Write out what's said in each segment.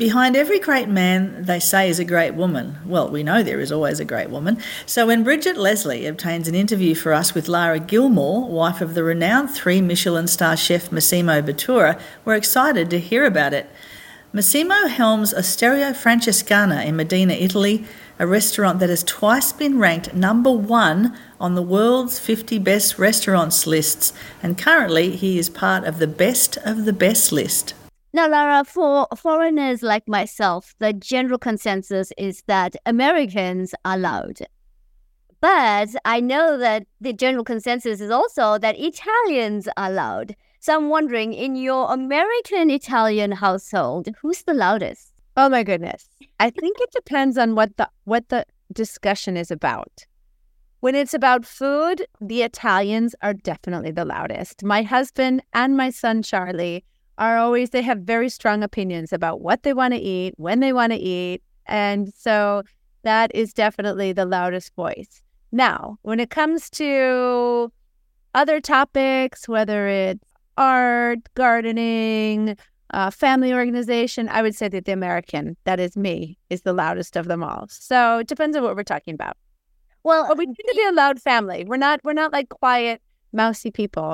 Behind every great man, they say, is a great woman. Well, we know there is always a great woman. So when Bridget Leslie obtains an interview for us with Lara Gilmore, wife of the renowned 3 Michelin star chef Massimo Bottura, we're excited to hear about it. Massimo helms Osteria Francescana in Modena, Italy, a restaurant that has twice been ranked #1 on the world's 50 best restaurants lists, and currently he is part of the best list. Now, Lara, for foreigners like myself, the general consensus is that Americans are loud. But I know that the general consensus is also that Italians are loud. So I'm wondering, in your American-Italian household, who's the loudest? Oh my goodness. I think it depends on what the discussion is about. When it's about food, the Italians are definitely the loudest. My husband and my son, Charlie, they have very strong opinions about what they want to eat, when they want to eat. And so that is definitely the loudest voice. Now, when it comes to other topics, whether it's art, gardening, family organization, I would say that the American, that is me, is the loudest of them all. So it depends on what we're talking about. But we tend to be a loud family. We're not like quiet, mousy people.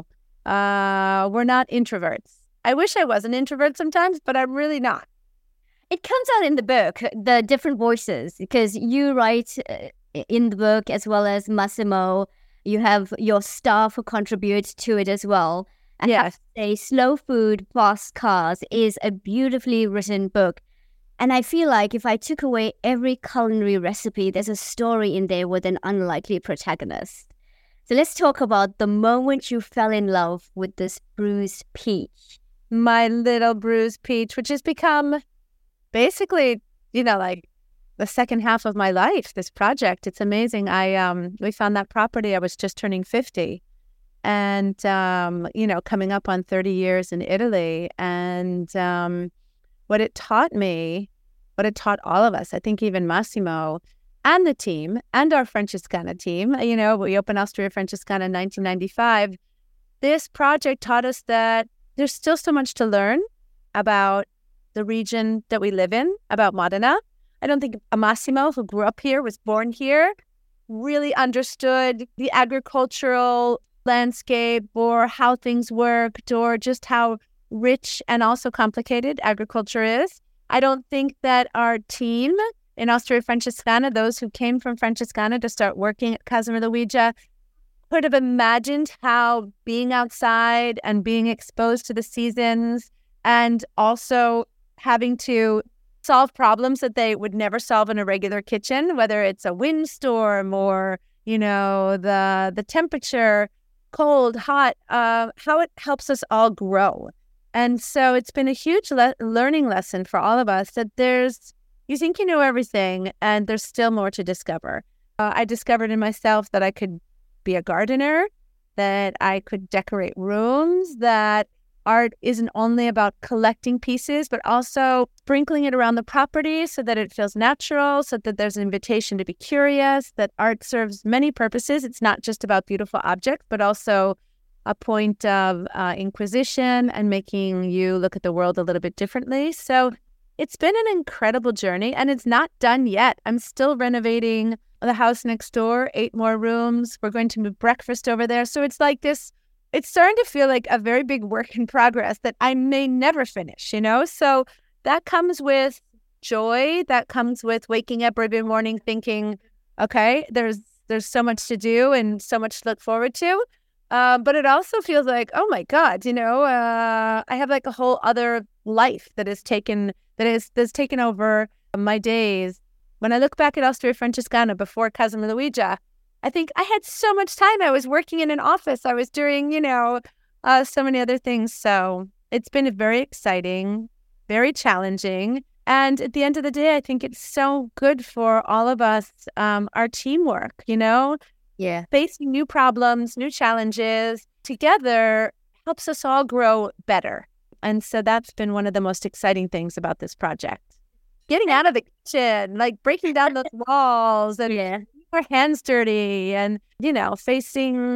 We're not introverts. I wish I was an introvert sometimes, but I'm really not. It comes out in the book, the different voices, because you write in the book as well as Massimo. You have your staff who contribute to it as well. I have to say, Slow Food, Fast Cars is a beautifully written book. And I feel like if I took away every culinary recipe, there's a story in there with an unlikely protagonist. So let's talk about the moment you fell in love with this bruised peach. My little bruised peach, which has become basically, like the second half of my life, this project. It's amazing. We found that property. I was just turning 50 and, coming up on 30 years in Italy. And what it taught me, what it taught all of us, I think even Massimo and the team and our Francescana team, we opened Osteria Francescana in 1995. This project taught us that there's still so much to learn about the region that we live in, about Modena. I don't think Massimo, who grew up here, was born here, really understood the agricultural landscape or how things worked or just how rich and also complicated agriculture is. I don't think that our team in Osteria Francescana, those who came from Francescana to start working at Casa Luigia, could have imagined how being outside and being exposed to the seasons and also having to solve problems that they would never solve in a regular kitchen, whether it's a windstorm or, the temperature, cold, hot, how it helps us all grow. And so it's been a huge learning lesson for all of us that you think you know everything and there's still more to discover. I discovered in myself that I could be a gardener, that I could decorate rooms, that art isn't only about collecting pieces, but also sprinkling it around the property so that it feels natural, so that there's an invitation to be curious, that art serves many purposes. It's not just about beautiful objects, but also a point of inquisition and making you look at the world a little bit differently. So it's been an incredible journey, and it's not done yet. I'm still renovating the house next door, 8 more rooms. We're going to move breakfast over there. So it's like this, it's starting to feel like a very big work in progress that I may never finish, So that comes with joy. That comes with waking up every morning thinking, okay, there's so much to do and so much to look forward to. But it also feels like, oh my God, I have like a whole other life that's taken over my days. When I look back at Osteria Francescana before Casa Luigia, I think I had so much time. I was working in an office. I was doing, so many other things. So it's been very exciting, very challenging. And at the end of the day, I think it's so good for all of us, our teamwork, Yeah. Facing new problems, new challenges together helps us all grow better. And so that's been one of the most exciting things about this project. Getting out of the kitchen, like breaking down those walls and our hands dirty and,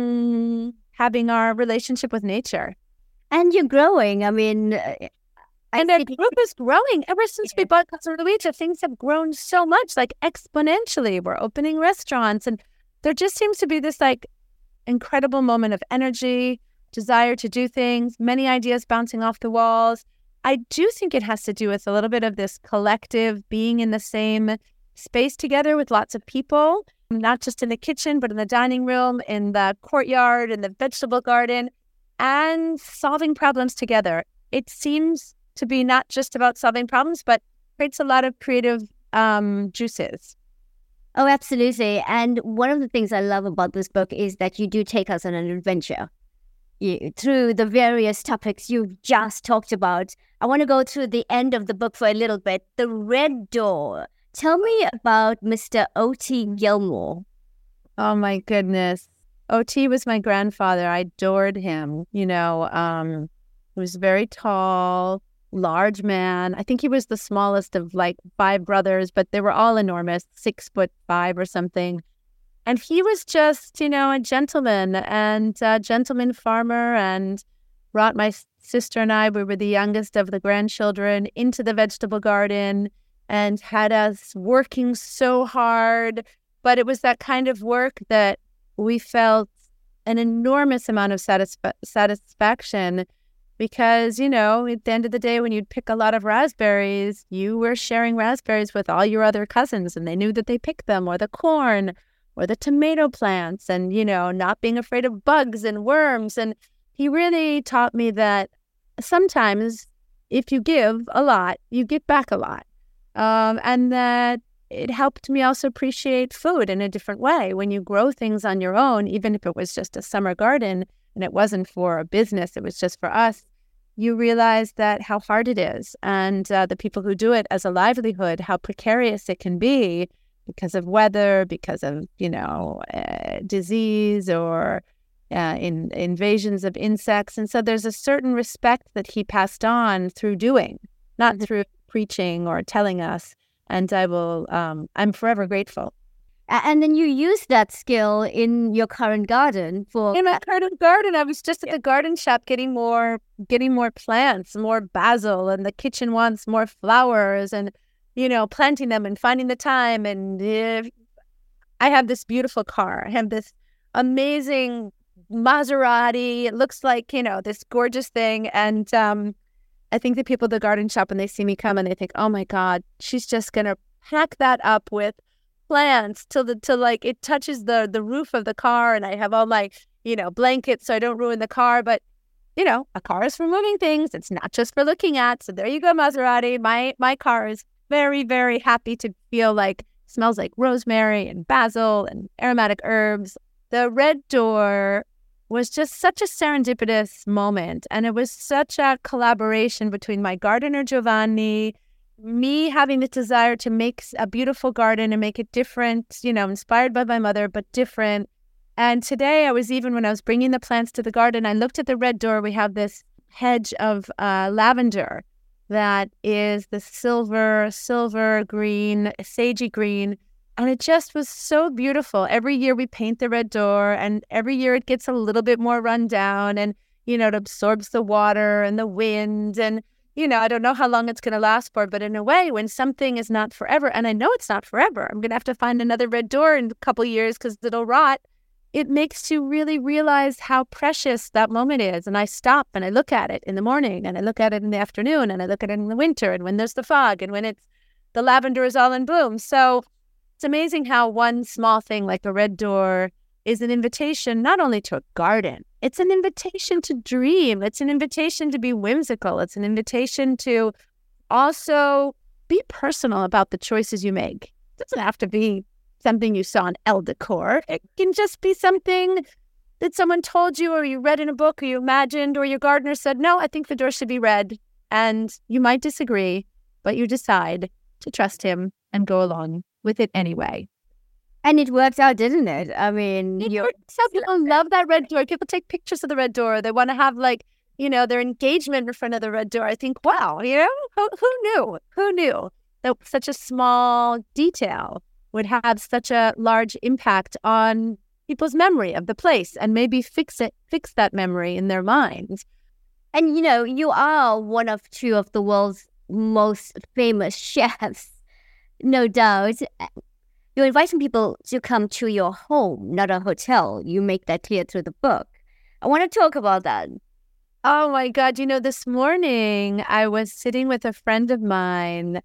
having our relationship with nature. And you're growing. I mean, And our group is growing. Ever since we bought Casa Luigi, things have grown so much, like exponentially. We're opening restaurants, and there just seems to be this like incredible moment of energy, desire to do things, many ideas bouncing off the walls. I do think it has to do with a little bit of this collective being in the same space together with lots of people, not just in the kitchen, but in the dining room, in the courtyard, in the vegetable garden, and solving problems together. It seems to be not just about solving problems, but creates a lot of creative juices. Oh, absolutely. And one of the things I love about this book is that you do take us on an adventure through the various topics you've just talked about. I want to go through the end of the book for a little bit. The Red Door. Tell me about Mr. O.T. Gilmore. Oh, my goodness. O.T. was my grandfather. I adored him. You know, he was very tall, large man. I think he was the smallest of like 5 brothers, but they were all enormous, 6'5" or something. And he was just, you know, a gentleman and a gentleman farmer, and brought my sister and I, we were the youngest of the grandchildren, into the vegetable garden and had us working so hard. But it was that kind of work that we felt an enormous amount of satisfaction. Because, you know, at the end of the day, when you'd pick a lot of raspberries, you were sharing raspberries with all your other cousins, and they knew that they picked them, or the corn, or the tomato plants, and, you know, not being afraid of bugs and worms. And he really taught me that sometimes if you give a lot, you get back a lot. And that it helped me also appreciate food in a different way. When you grow things on your own, even if it was just a summer garden and it wasn't for a business, it was just for us, you realize that how hard it is. And the people who do it as a livelihood, how precarious it can be because of weather, because of, you know, disease, or invasions of insects. And so there's a certain respect that he passed on through doing, not through preaching or telling us. And I'm forever grateful. And then you use that skill in your current garden for... In my current garden, I was just at the garden shop getting more plants, more basil, and the kitchen wants more flowers, and, you know, planting them and finding the time. And I have this beautiful car. I have this amazing Maserati. It looks like, you know, this gorgeous thing. And I think the people at the garden shop, when they see me come, and they think, oh my God, she's just going to pack that up with plants till like it touches the roof of the car, and I have all my, you know, blankets so I don't ruin the car. But, you know, a car is for moving things. It's not just for looking at. So there you go, Maserati. My car is very, very happy to feel like, smells like rosemary and basil and aromatic herbs. The Red Door was just such a serendipitous moment, and it was such a collaboration between my gardener Giovanni, me having the desire to make a beautiful garden and make it different, you know, inspired by my mother, but different. And today when I was bringing the plants to the garden, I looked at the Red Door. We have this hedge of lavender that is the silver green, sagey green. And it just was so beautiful. Every year we paint the Red Door, and every year it gets a little bit more run down, and, you know, it absorbs the water and the wind. And, you know, I don't know how long it's going to last for, but in a way, when something is not forever, and I know it's not forever, I'm going to have to find another Red Door in a couple of years because it'll rot. It makes you really realize how precious that moment is. And I stop and I look at it in the morning, and I look at it in the afternoon, and I look at it in the winter, and when there's the fog, and when the lavender is all in bloom. So it's amazing how one small thing like a Red Door is an invitation not only to a garden, it's an invitation to dream. It's an invitation to be whimsical. It's an invitation to also be personal about the choices you make. It doesn't have to be something you saw in Elle Decor. It can just be something that someone told you, or you read in a book, or you imagined, or your gardener said, no, I think the door should be red. And you might disagree, but you decide to trust him and go along with it anyway. And it worked out, didn't it? I mean, people love that Red Door. People take pictures of the Red Door. They want to have, like, you know, their engagement in front of the Red Door. I think, wow, you know, who knew that such a small detail would have such a large impact on people's memory of the place, and maybe fix that memory in their minds. And you are one of two of the world's most famous chefs, no doubt. You're inviting people to come to your home, not a hotel. You make that clear through the book. I want to talk about that. Oh my God. This morning I was sitting with a friend of mine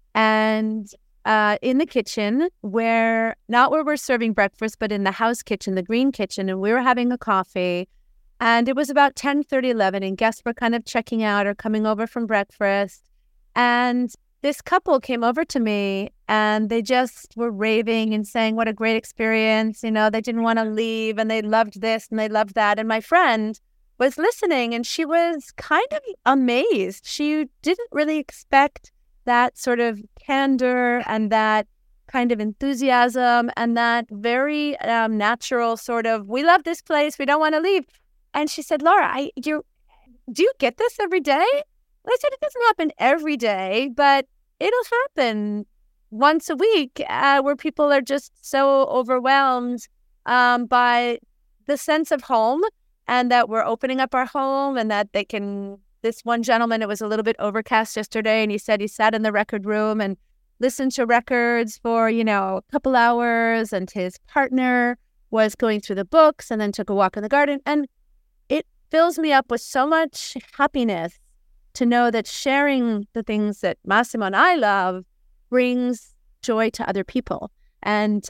and in the kitchen not where we're serving breakfast, but in the house kitchen, the green kitchen. And we were having a coffee and it was about 10:30, 11 and guests were kind of checking out or coming over from breakfast. And this couple came over to me and they just were raving and saying what a great experience. They didn't want to leave and they loved this and they loved that. And my friend was listening and she was kind of amazed. She didn't really expect that sort of candor and that kind of enthusiasm and that very natural sort of, we love this place, we don't want to leave. And she said, Laura, do you get this every day? I said, it doesn't happen every day, but it'll happen once a week where people are just so overwhelmed by the sense of home and that we're opening up our home and that they can, this one gentleman, it was a little bit overcast yesterday and he said he sat in the record room and listened to records for, a couple hours and his partner was going through the books and then took a walk in the garden. And it fills me up with so much happiness to know that sharing the things that Massimo and I love brings joy to other people. And,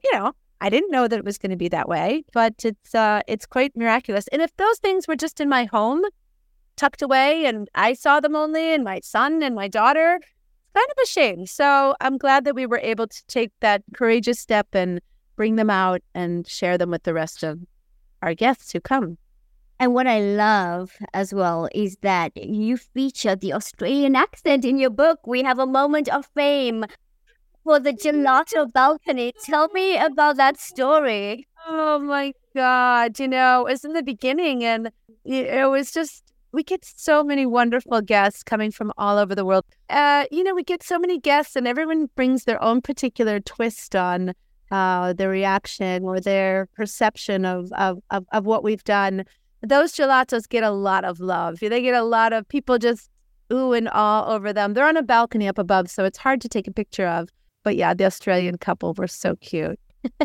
I didn't know that it was going to be that way, but it's quite miraculous. And if those things were just in my home, tucked away, and I saw them only, and my son and my daughter, it's kind of a shame. So I'm glad that we were able to take that courageous step and bring them out and share them with the rest of our guests who come. And what I love as well is that you feature the Australian accent in your book. We have a moment of fame for the gelato balcony. Tell me about that story. Oh my God. It was in the beginning and it was just, we get so many wonderful guests coming from all over the world. We get so many guests and everyone brings their own particular twist on their reaction or their perception of what we've done. Those gelatos get a lot of love. They get a lot of people just ooh and ah over them. They're on a balcony up above, so it's hard to take a picture of. But yeah, the Australian couple were so cute.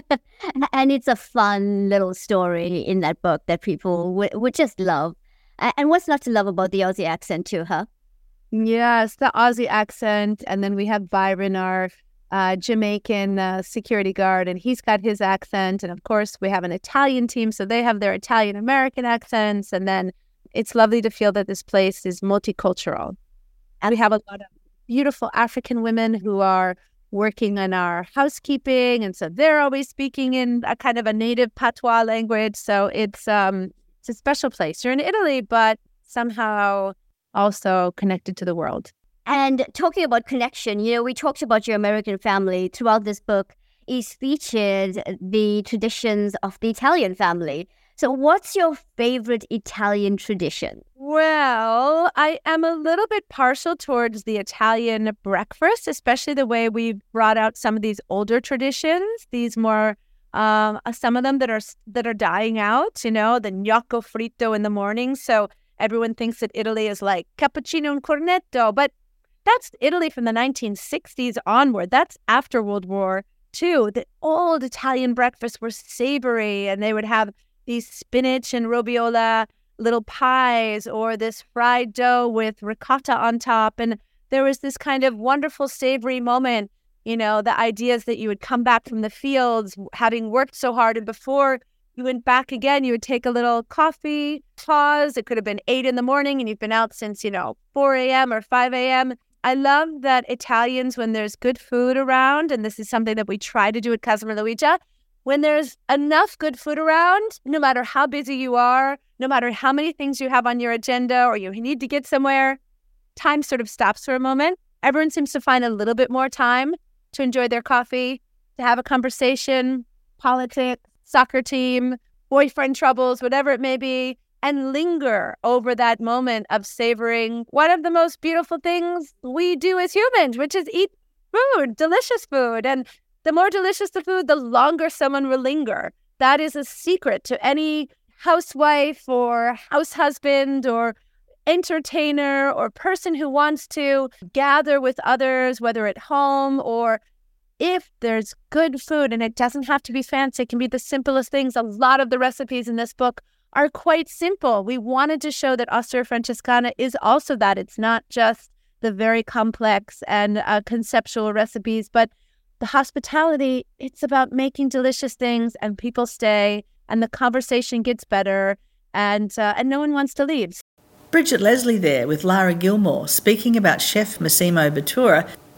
And it's a fun little story in that book that people would just love. And what's not to love about the Aussie accent too, huh? Yes, the Aussie accent. And then we have Byron, our Jamaican security guard, and he's got his accent. And of course, we have an Italian team, so they have their Italian-American accents. And then it's lovely to feel that this place is multicultural. And we have a lot of beautiful African women who are working on our housekeeping. And so they're always speaking in a kind of a native patois language. So it's a special place. You're in Italy, but somehow also connected to the world. And talking about connection, we talked about your American family. Throughout this book is featured the traditions of the Italian family. So what's your favorite Italian tradition? Well, I am a little bit partial towards the Italian breakfast, especially the way we brought out some of these older traditions, these more, some of them that are dying out, the gnocco fritto in the morning. So everyone thinks that Italy is like cappuccino and cornetto, but that's Italy from the 1960s onward. That's after World War II. The old Italian breakfasts were savory, and they would have these spinach and robiola little pies or this fried dough with ricotta on top. And there was this kind of wonderful savory moment, the ideas that you would come back from the fields having worked so hard. And before you went back again, you would take a little coffee, pause. It could have been 8 a.m. and you've been out since, 4 a.m. or 5 a.m. I love that Italians, when there's good food around, and this is something that we try to do at Casa Luigia, when there's enough good food around, no matter how busy you are, no matter how many things you have on your agenda or you need to get somewhere, time sort of stops for a moment. Everyone seems to find a little bit more time to enjoy their coffee, to have a conversation, politics, soccer team, boyfriend troubles, whatever it may be, and linger over that moment of savoring one of the most beautiful things we do as humans, which is eat food, delicious food. And the more delicious the food, the longer someone will linger. That is a secret to any housewife or house husband or entertainer or person who wants to gather with others, whether at home or if there's good food, and it doesn't have to be fancy, it can be the simplest things. A lot of the recipes in this book are quite simple. We wanted to show that Osteria Francescana is also that. It's not just the very complex and conceptual recipes, but the hospitality, it's about making delicious things and people stay and the conversation gets better and no one wants to leave. Bridget Leslie there with Lara Gilmore speaking about chef Massimo Bottura